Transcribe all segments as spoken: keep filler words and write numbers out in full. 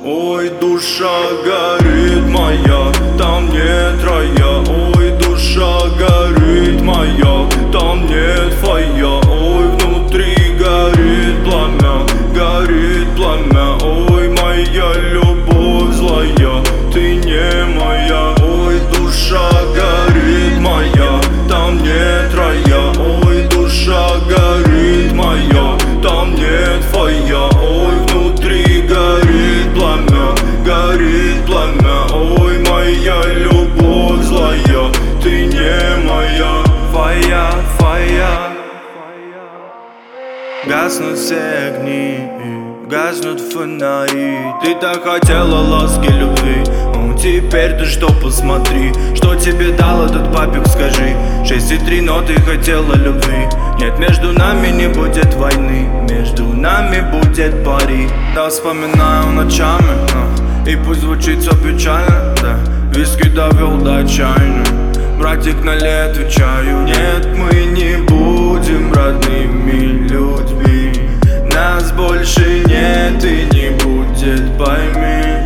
Ой, душа горит моя, там нет рая. Ой, душа горит моя, там нет фая. Ой, внутри горит пламя, горит пламя. Ой, моя любовь злая, ты не моя. Ой, душа горит моя, там нет рая. Ой, душа горит моя, там нет фая. Ой, внутри горит пламя, горит пламя. Ой, моя любовь злая, ты не моя. Фая, фая. Гаснут все огни, гаснут фонари. Ты так хотела ласки любви, ну теперь ты что, посмотри, что тебе дал этот папик, скажи. Шесть и три, но ты хотела любви. Нет, между нами не будет войны, между нами будет пари. Да, вспоминаю ночами, а, и пусть звучит все печально, да. Виски довел до отчаяния, братик, налей, отвечаю. Нет, мы не будем родными людьми, нас больше нет и не будет, пойми.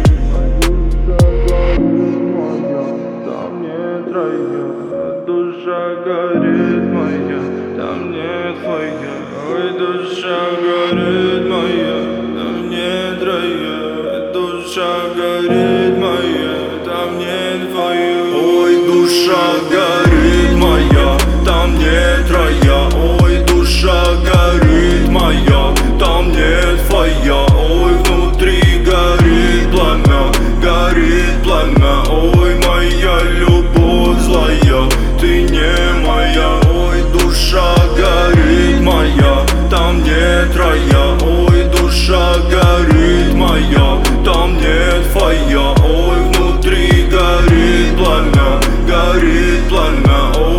Там нет рая, душа горит моя, там нет фая. Ой, душа горит моя, там нет рая. Душа горит моя, там нет фая. Ой, душа горит моя, там нет рая. Ой, душа горит моя, там нет фая. Ой, внутри горит пламя, горит пламя. Ой, моя любовь злая, ты не моя. Ой, душа горит моя, там нет рая. Ой, душа горит моя, там нет фая. Ой, внутри горит пламя, горит пламя.